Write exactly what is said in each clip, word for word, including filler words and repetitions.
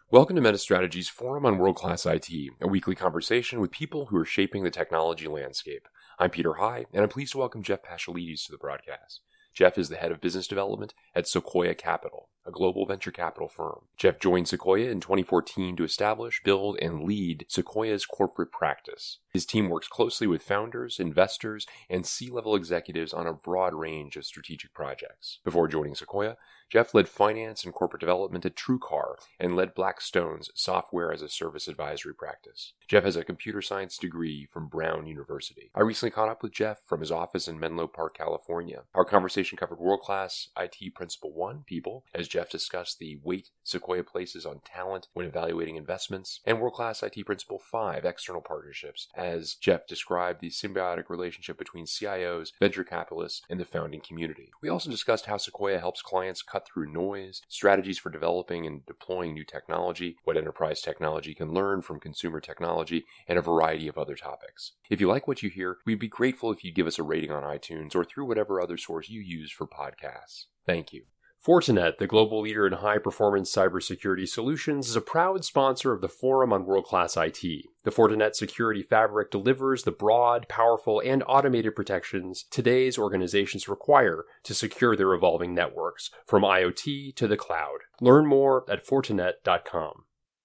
Welcome to MetaStrategy's Forum on World-Class I T, a weekly conversation with people who are shaping the technology landscape. I'm Peter High, and I'm pleased to welcome Jeff Pashelides to the broadcast. Jeff is the head of business development at Sequoia Capital, a global venture capital firm. Jeff joined Sequoia in twenty fourteen to establish, build, and lead Sequoia's corporate practice. His team works closely with founders, investors, and C-level executives on a broad range of strategic projects. Before joining Sequoia, Jeff led finance and corporate development at TrueCar and led Blackstone's software as a service advisory practice. Jeff has a computer science degree from Brown University. I recently caught up with Jeff from his office in Menlo Park, California. Our conversation covered world-class I T Principle one, people, as Jeff discussed the weight Sequoia places on talent when evaluating investments, and world-class I T Principle five, external partnerships, as Jeff described the symbiotic relationship between C I Os, venture capitalists, and the founding community. We also discussed how Sequoia helps clients cut through noise, strategies for developing and deploying new technology, what enterprise technology can learn from consumer technology, and a variety of other topics. If you like what you hear, we'd be grateful if you'd give us a rating on iTunes or through whatever other source you use for podcasts. Thank you. Fortinet, the global leader in high-performance cybersecurity solutions, is a proud sponsor of the Forum on World-Class I T. The Fortinet Security Fabric delivers the broad, powerful, and automated protections today's organizations require to secure their evolving networks, from IoT to the cloud. Learn more at Fortinet dot com.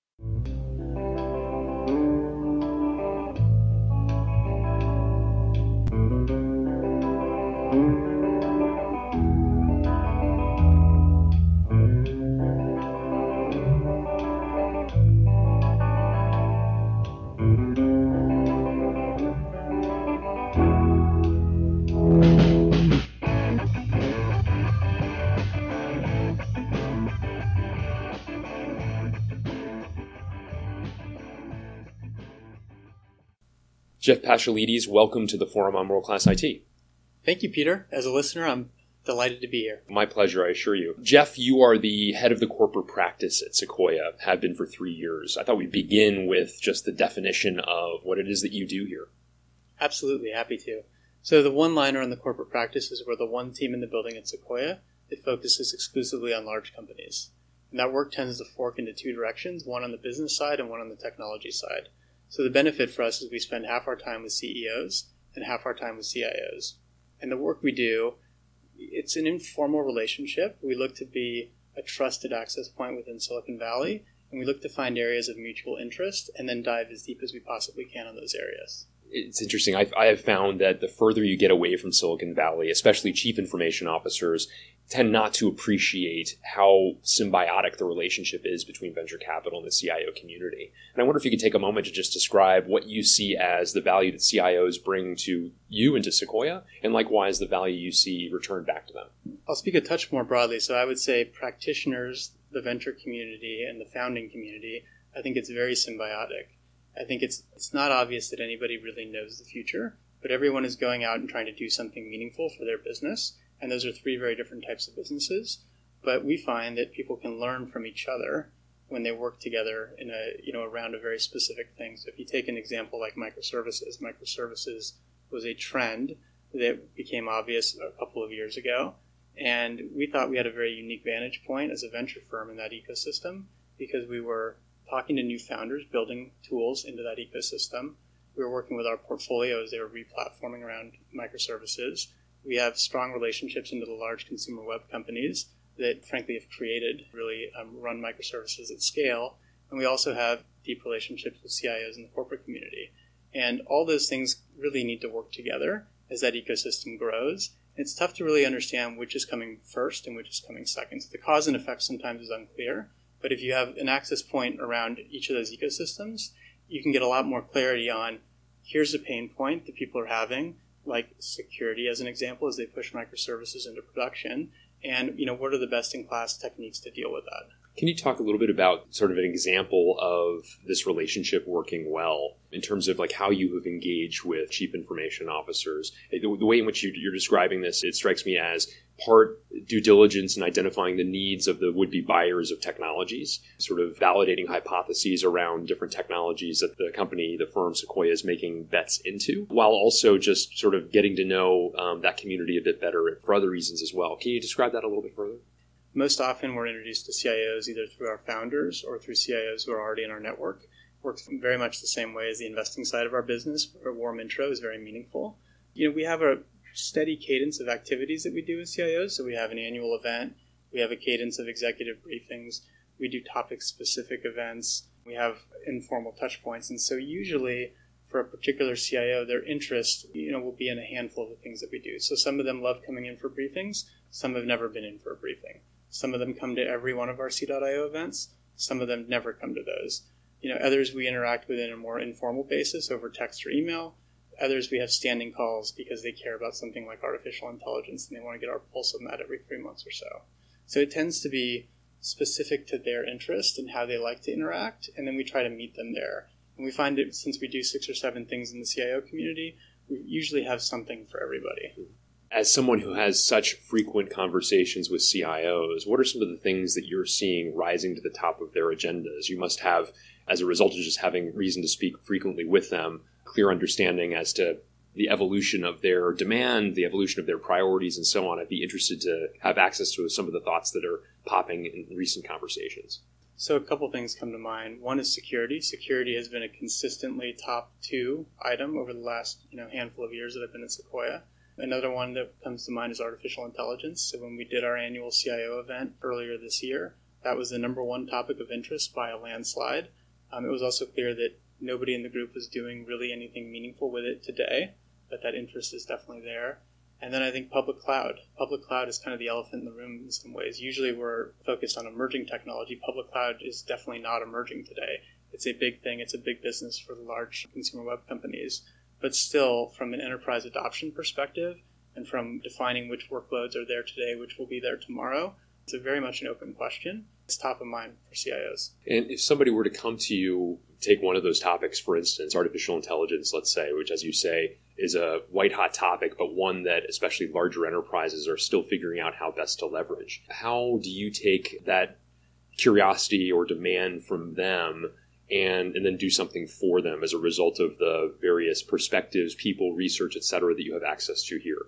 Jeff Pashelides, welcome to the Forum on World-Class I T. Thank you, Peter. As a listener, I'm delighted to be here. My pleasure, I assure you. Jeff, you are the head of the corporate practice at Sequoia, have been for three years. I thought we'd begin with just the definition of what it is that you do here. Absolutely, happy to. So the one-liner on the corporate practice is we're the one team in the building at Sequoia that focuses exclusively on large companies. And that work tends to fork into two directions, one on the business side and one on the technology side. So the benefit for us is we spend half our time with C E Os and half our time with C I Os. And the work we do, it's an informal relationship. We look to be a trusted access point within Silicon Valley, and we look to find areas of mutual interest and then dive as deep as we possibly can on those areas. It's interesting. I've, I have found that the further you get away from Silicon Valley, especially chief information officers, tend not to appreciate how symbiotic the relationship is between venture capital and the C I O community. And I wonder if you could take a moment to just describe what you see as the value that C I Os bring to you and to Sequoia, and likewise the value you see returned back to them. I'll speak a touch more broadly. So I would say practitioners, the venture community, and the founding community, I think it's very symbiotic. I think it's it's not obvious that anybody really knows the future, but everyone is going out and trying to do something meaningful for their business. And those are three very different types of businesses. But we find that people can learn from each other when they work together in a you know around a very specific thing. So if you take an example like microservices, microservices was a trend that became obvious a couple of years ago. And we thought we had a very unique vantage point as a venture firm in that ecosystem because we were talking to new founders, building tools into that ecosystem. We were working with our portfolio as they were replatforming around microservices. We have strong relationships into the large consumer web companies that, frankly, have created, really um, run microservices at scale. And we also have deep relationships with C I Os in the corporate community. And all those things really need to work together as that ecosystem grows. And it's tough to really understand which is coming first and which is coming second. So the cause and effect sometimes is unclear. But if you have an access point around each of those ecosystems, you can get a lot more clarity on here's a pain point that people are having, like security as an example, as they push microservices into production, and you know what are the best-in-class techniques to deal with that. Can you talk a little bit about sort of an example of this relationship working well in terms of like how you have engaged with chief information officers? The, the way in which you, you're describing this, it strikes me as part due diligence in identifying the needs of the would-be buyers of technologies, sort of validating hypotheses around different technologies that the company, the firm Sequoia is making bets into, while also just sort of getting to know um, that community a bit better for other reasons as well. Can you describe that a little bit further? Most often we're introduced to C I Os either through our founders or through C I Os who are already in our network. Works very much the same way as the investing side of our business. A warm intro is very meaningful. You know, we have a steady cadence of activities that we do with C I Os. So we have an annual event. We have a cadence of executive briefings. We do topic-specific events. We have informal touch points. And so usually for a particular C I O, their interest, you know, will be in a handful of the things that we do. So some of them love coming in for briefings. Some have never been in for a briefing. Some of them come to every one of our C dot I O events. Some of them never come to those. You know, others we interact with in a more informal basis over text or email. Others we have standing calls because they care about something like artificial intelligence and they want to get our pulse on that every three months or so. So it tends to be specific to their interest and how they like to interact, and then we try to meet them there. And we find that since we do six or seven things in the C I O community, we usually have something for everybody. As someone who has such frequent conversations with C I Os, what are some of the things that you're seeing rising to the top of their agendas? You must have, as a result of just having reason to speak frequently with them, clear understanding as to the evolution of their demand, the evolution of their priorities, and so on. I'd be interested to have access to some of the thoughts that are popping in recent conversations. So a couple things come to mind. One is security. Security has been a consistently top two item over the last you know handful of years that I've been at Sequoia. Another one that comes to mind is artificial intelligence. So when we did our annual C I O event earlier this year, that was the number one topic of interest by a landslide. Um, it was also clear that nobody in the group was doing really anything meaningful with it today, but that interest is definitely there. And then I think public cloud. Public cloud is kind of the elephant in the room in some ways. Usually we're focused on emerging technology. Public cloud is definitely not emerging today. It's a big thing. It's a big business for the large consumer web companies. But still, from an enterprise adoption perspective and from defining which workloads are there today, which will be there tomorrow, it's a very much an open question. It's top of mind for C I Os. And if somebody were to come to you, take one of those topics, for instance, artificial intelligence, let's say, which, as you say, is a white-hot topic, but one that especially larger enterprises are still figuring out how best to leverage. How do you take that curiosity or demand from them and, and then do something for them as a result of the various perspectives, people, research, et cetera, that you have access to here?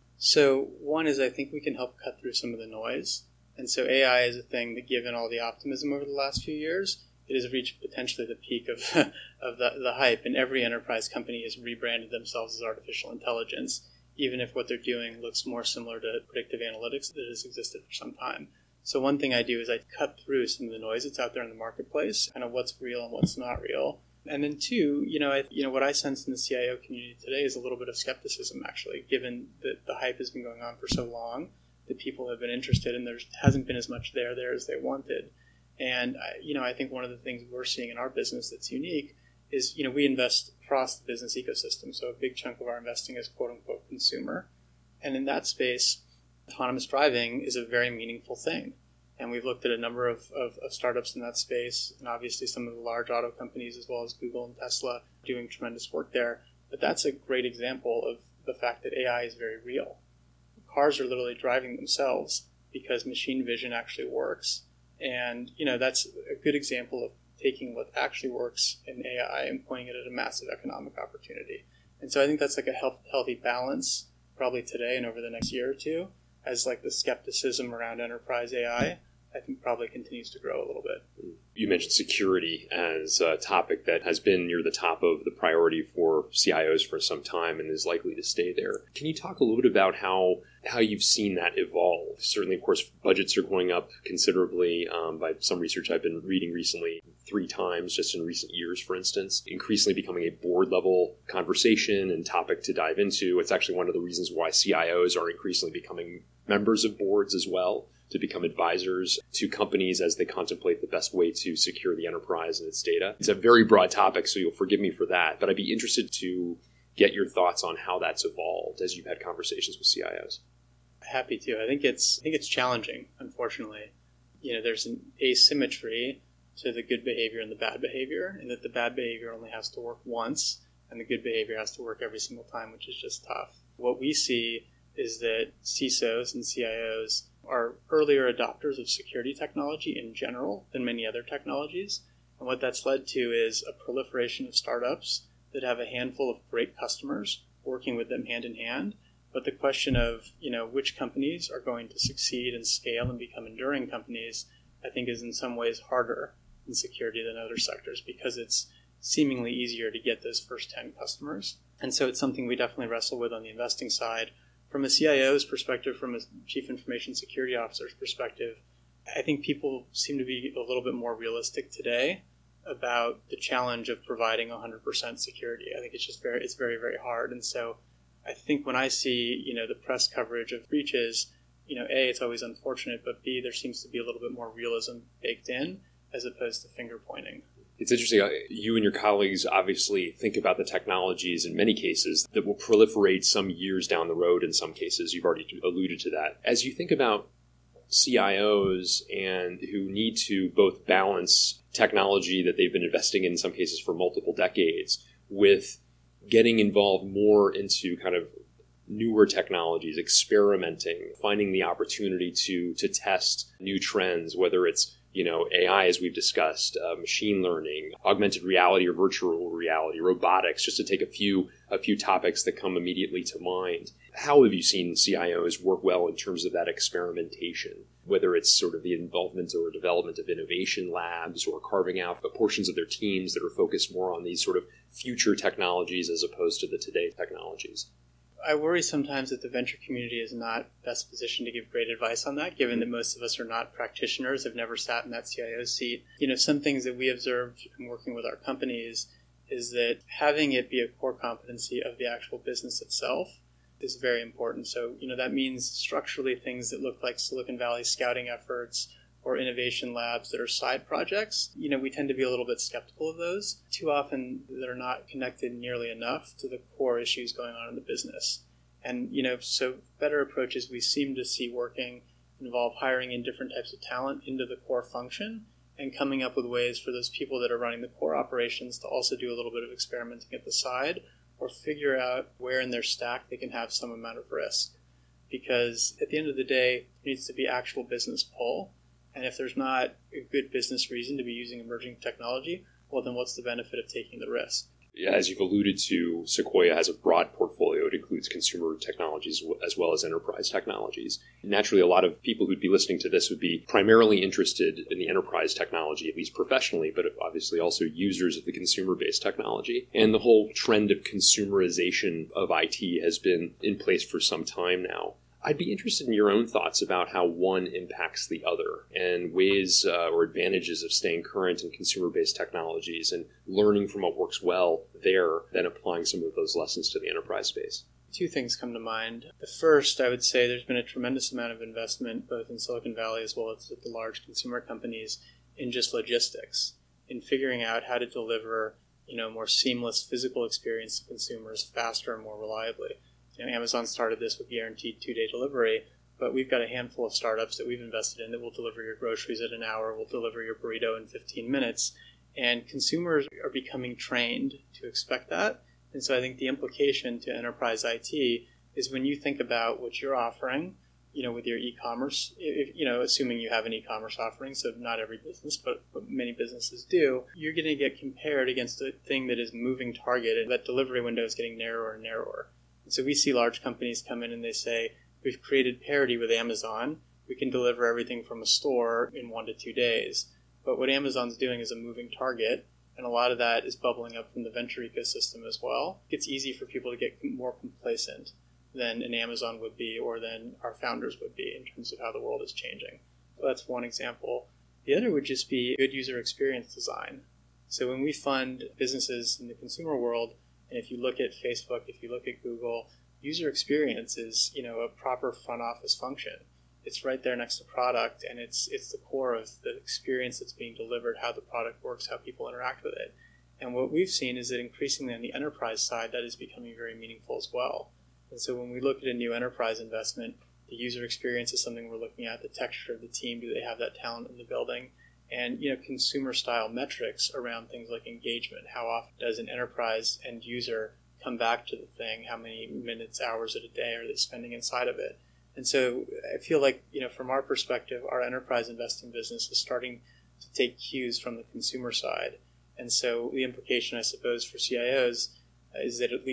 So one is I think we can help cut through some of the noise. And so A I is a thing that, given all the optimism over the last few years, it has reached potentially the peak of of the, the hype, and every enterprise company has rebranded themselves as artificial intelligence, even if what they're doing looks more similar to predictive analytics that has existed for some time. So one thing I do is I cut through some of the noise that's out there in the marketplace, kind of what's real and what's not real. And then two, you know, I, you know, what I sense in the C I O community today is a little bit of skepticism, actually, given that the hype has been going on for so long, that people have been interested, and there hasn't been as much there there as they wanted. And, you know, I think one of the things we're seeing in our business that's unique is, you know, we invest across the business ecosystem. So a big chunk of our investing is quote unquote consumer. And in that space, autonomous driving is a very meaningful thing. And we've looked at a number of, of, of startups in that space, and obviously some of the large auto companies as well as Google and Tesla doing tremendous work there. But that's a great example of the fact that A I is very real. Cars are literally driving themselves because machine vision actually works. And, you know, that's a good example of taking what actually works in A I and pointing it at a massive economic opportunity. And so I think that's like a health, healthy balance, probably today and over the next year or two, as like the skepticism around enterprise A I, I think probably continues to grow a little bit. You mentioned security as a topic that has been near the top of the priority for C I Os for some time and is likely to stay there. Can you talk a little bit about how how you've seen that evolve? Certainly, of course, budgets are going up considerably um, by some research I've been reading recently, three times just in recent years, for instance, increasingly becoming a board-level conversation and topic to dive into. It's actually one of the reasons why C I Os are increasingly becoming members of boards as well, to become advisors to companies as they contemplate the best way to secure the enterprise and its data. It's a very broad topic, so you'll forgive me for that, but I'd be interested to get your thoughts on how that's evolved as you've had conversations with C I Os. Happy to. I think it's I think it's challenging, unfortunately. You know, there's an asymmetry to the good behavior and the bad behavior, and that the bad behavior only has to work once, and the good behavior has to work every single time, which is just tough. What we see is that C I S Os and C I Os are earlier adopters of security technology in general than many other technologies. And what that's led to is a proliferation of startups that have a handful of great customers working with them hand in hand, But the question of, you know, which companies are going to succeed and scale and become enduring companies, I think is in some ways harder in security than other sectors because it's seemingly easier to get those first ten customers. And so it's something we definitely wrestle with on the investing side. From a C I O's perspective, from a Chief Information Security Officer's perspective, I think people seem to be a little bit more realistic today about the challenge of providing one hundred percent security. I think it's just very, it's very, very hard. And so I think when I see, you know, the press coverage of breaches, you know, A, it's always unfortunate, but B, there seems to be a little bit more realism baked in as opposed to finger pointing. It's interesting. You and your colleagues obviously think about the technologies in many cases that will proliferate some years down the road in some cases. You've already alluded to that. As you think about C I Os and who need to both balance technology that they've been investing in in some cases for multiple decades with getting involved more into kind of newer technologies, experimenting, finding the opportunity to to test new trends, whether it's, you know, A I, as we've discussed, uh, machine learning, augmented reality or virtual reality, robotics, just to take a few a few topics that come immediately to mind. How have you seen C I Os work well in terms of that experimentation, whether it's sort of the involvement or development of innovation labs or carving out portions of their teams that are focused more on these sort of future technologies as opposed to the today technologies? I worry sometimes that the venture community is not best positioned to give great advice on that, given that most of us are not practitioners, have never sat in that C I O seat. You know, some things that we observed in working with our companies is that having it be a core competency of the actual business itself is very important. So, you know, that means structurally things that look like Silicon Valley scouting efforts or innovation labs that are side projects. You know, we tend to be a little bit skeptical of those. Too often they're not connected nearly enough to the core issues going on in the business. And, you know, so better approaches we seem to see working involve hiring in different types of talent into the core function and coming up with ways for those people that are running the core operations to also do a little bit of experimenting at the side or figure out where in their stack they can have some amount of risk. Because at the end of the day, there needs to be actual business pull. And if there's not a good business reason to be using emerging technology, well, then what's the benefit of taking the risk? Yeah, as you've alluded to, Sequoia has a broad portfolio. It includes consumer technologies as well as enterprise technologies. Naturally, a lot of people who'd be listening to this would be primarily interested in the enterprise technology, at least professionally, but obviously also users of the consumer-based technology. And the whole trend of consumerization of I T has been in place for some time now. I'd be interested in your own thoughts about how one impacts the other and ways uh, or advantages of staying current in consumer-based technologies and learning from what works well there, then applying some of those lessons to the enterprise space. Two things come to mind. The first, I would say there's been a tremendous amount of investment, both in Silicon Valley as well as at the large consumer companies, in just logistics, in figuring out how to deliver, you know, more seamless physical experience to consumers faster and more reliably. You know, Amazon started this with guaranteed two-day delivery, but we've got a handful of startups that we've invested in that will deliver your groceries at an hour, will deliver your burrito in fifteen minutes, and consumers are becoming trained to expect that. And so I think the implication to enterprise I T is when you think about what you're offering, you know, with your e-commerce, if, you know, assuming you have an e-commerce offering, so not every business, but, but many businesses do, you're going to get compared against a thing that is moving target, and that delivery window is getting narrower and narrower. So we see large companies come in and they say, we've created parity with Amazon. We can deliver everything from a store in one to two days. But what Amazon's doing is a moving target, and a lot of that is bubbling up from the venture ecosystem as well. It's easy for people to get more complacent than an Amazon would be or than our founders would be in terms of how the world is changing. So that's one example. The other would just be good user experience design. So when we fund businesses in the consumer world, and if you look at Facebook, if you look at Google, user experience is, you know, a proper front office function. It's right there next to product, and it's it's the core of the experience that's being delivered, how the product works, how people interact with it. And what we've seen is that increasingly on the enterprise side, that is becoming very meaningful as well. And so when we look at a new enterprise investment, the user experience is something we're looking at, the texture of the team, do they have that talent in the building? And, you know, consumer-style metrics around things like engagement. How often does an enterprise end user come back to the thing? How many minutes, hours at a day are they spending inside of it? And so I feel like, you know, from our perspective, our enterprise investing business is starting to take cues from the consumer side. And so the implication, I suppose, for C I Os is that at least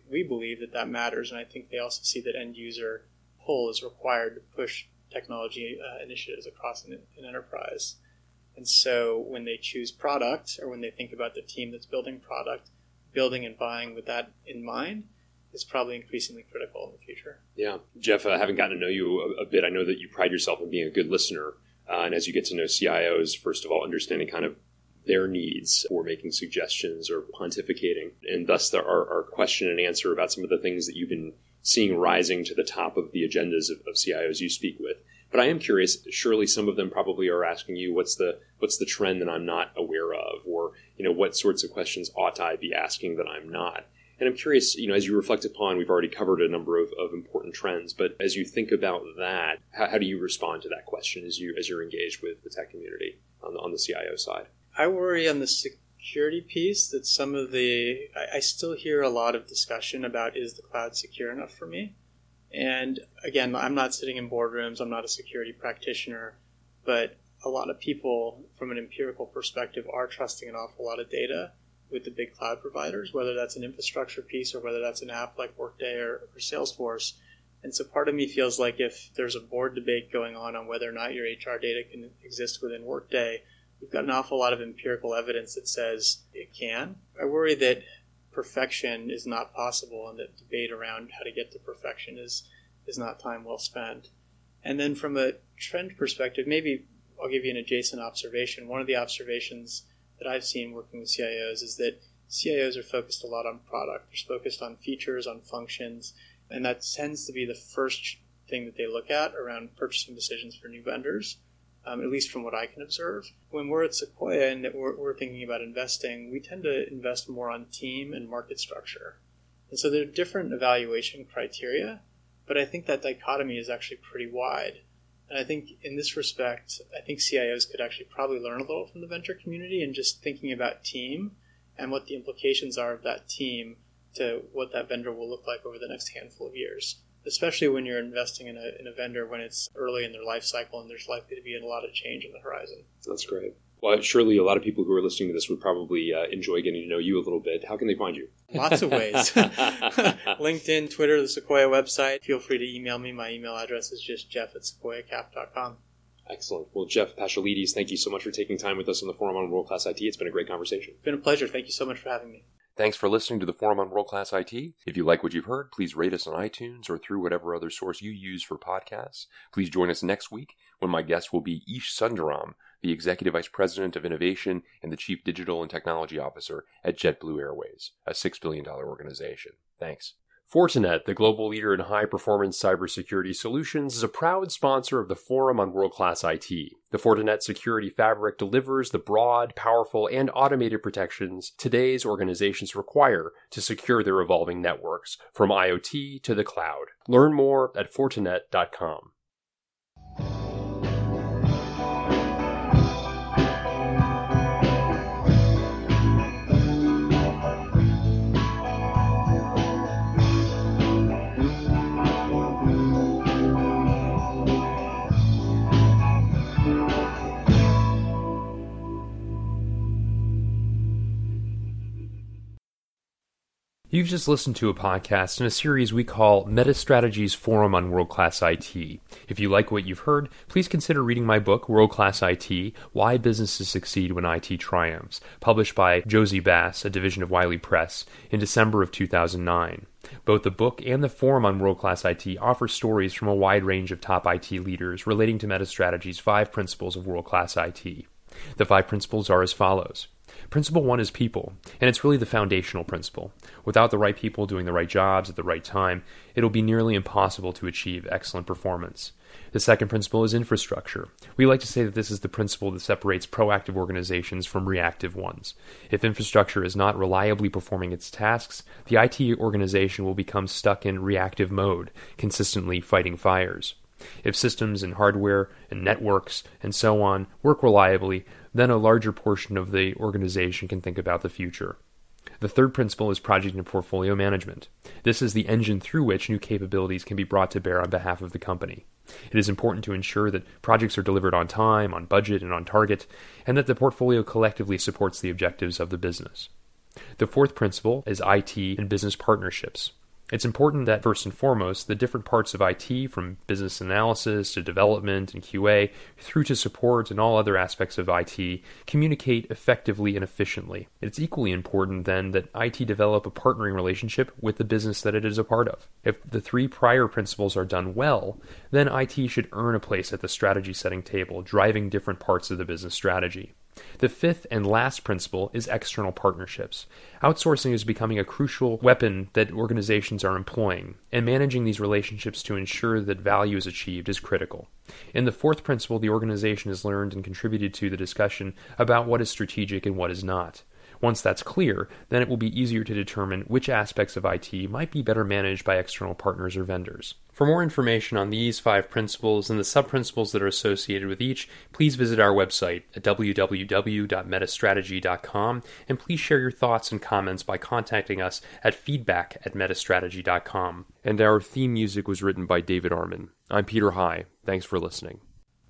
we believe that that matters, and I think they also see that end user pull is required to push technology uh, initiatives across an, an enterprise. And so when they choose product, or when they think about the team that's building product, building and buying with that in mind is probably increasingly critical in the future. Yeah. Jeff, uh, having gotten to know you a, a bit, I know that you pride yourself in being a good listener. Uh, and as you get to know C I Os, first of all, understanding kind of their needs or making suggestions or pontificating. And thus there are our question and answer about some of the things that you've been seeing rising to the top of the agendas of, of C I Os you speak with. But I am curious, surely some of them probably are asking you, what's the what's the trend that I'm not aware of? Or, you know, what sorts of questions ought I be asking that I'm not? And I'm curious, you know, as you reflect upon, we've already covered a number of, of important trends, but as you think about that, how, how do you respond to that question as, you, as you're engaged with the tech community on the, on the C I O side? I worry on the security piece that some of the, I, I still hear a lot of discussion about, is the cloud secure enough for me? And again, I'm not sitting in boardrooms, I'm not a security practitioner, but a lot of people from an empirical perspective are trusting an awful lot of data with the big cloud providers, whether that's an infrastructure piece or whether that's an app like Workday or, or Salesforce. And so part of me feels like if there's a board debate going on on whether or not your H R data can exist within Workday, we've got an awful lot of empirical evidence that says it can. I worry that perfection is not possible, and that debate around how to get to perfection is, is not time well spent. And then from a trend perspective, maybe I'll give you an adjacent observation. One of the observations that I've seen working with C I Os is that C I Os are focused a lot on product. They're focused on features, on functions, and that tends to be the first thing that they look at around purchasing decisions for new vendors, um, at least from what I can observe. When we're at Sequoia and we're, we're thinking about investing, we tend to invest more on team and market structure. And so there are different evaluation criteria, but I think that dichotomy is actually pretty wide. And I think in this respect, I think C I Os could actually probably learn a little from the venture community and just thinking about team and what the implications are of that team to what that vendor will look like over the next handful of years, especially when you're investing in a in a vendor when it's early in their life cycle and there's likely to be a lot of change on the horizon. That's great. Well, surely a lot of people who are listening to this would probably uh, enjoy getting to know you a little bit. How can they find you? Lots of ways. LinkedIn, Twitter, the Sequoia website. Feel free to email me. My email address is just jeff at sequoia cap dot com. Excellent. Well, Jeff Paschalides, thank you so much for taking time with us on the Forum on World Class I T. It's been a great conversation. It's been a pleasure. Thank you so much for having me. Thanks for listening to the Forum on World Class I T. If you like what you've heard, please rate us on iTunes or through whatever other source you use for podcasts. Please join us next week when my guest will be Ish Sundaram, the Executive Vice President of Innovation and the Chief Digital and Technology Officer at JetBlue Airways, a six billion dollars organization. Thanks. Fortinet, the global leader in high-performance cybersecurity solutions, is a proud sponsor of the Forum on World Class I T. The Fortinet Security Fabric delivers the broad, powerful, and automated protections today's organizations require to secure their evolving networks, from IoT to the cloud. Learn more at fortinet dot com. You've just listened to a podcast in a series we call MetaStrategy's Forum on World Class I T. If you like what you've heard, please consider reading my book, World Class I T, Why Businesses Succeed When I T Triumphs, published by Josie Bass, a division of Wiley Press, in December of two thousand nine. Both the book and the Forum on World Class I T offer stories from a wide range of top I T leaders relating to MetaStrategy's five principles of World Class I T. The five principles are as follows. Principle one is people, and it's really the foundational principle. Without the right people doing the right jobs at the right time, it'll be nearly impossible to achieve excellent performance. The second principle is infrastructure. We like to say that this is the principle that separates proactive organizations from reactive ones. If infrastructure is not reliably performing its tasks, the I T organization will become stuck in reactive mode, consistently fighting fires. If systems and hardware and networks and so on work reliably, then a larger portion of the organization can think about the future. The third principle is project and portfolio management. This is the engine through which new capabilities can be brought to bear on behalf of the company. It is important to ensure that projects are delivered on time, on budget, and on target, and that the portfolio collectively supports the objectives of the business. The fourth principle is I T and business partnerships. It's important that, first and foremost, the different parts of I T, from business analysis to development and Q A, through to support and all other aspects of I T, communicate effectively and efficiently. It's equally important, then, that I T develop a partnering relationship with the business that it is a part of. If the three prior principles are done well, then I T should earn a place at the strategy-setting table, driving different parts of the business strategy. The fifth and last principle is external partnerships. Outsourcing is becoming a crucial weapon that organizations are employing, and managing these relationships to ensure that value is achieved is critical. In the fourth principle, the organization has learned and contributed to the discussion about what is strategic and what is not. Once that's clear, then it will be easier to determine which aspects of I T might be better managed by external partners or vendors. For more information on these five principles and the sub-principles that are associated with each, please visit our website at w w w dot metastrategy dot com, and please share your thoughts and comments by contacting us at feedback at metastrategy dot com. And our theme music was written by David Arman. I'm Peter High. Thanks for listening.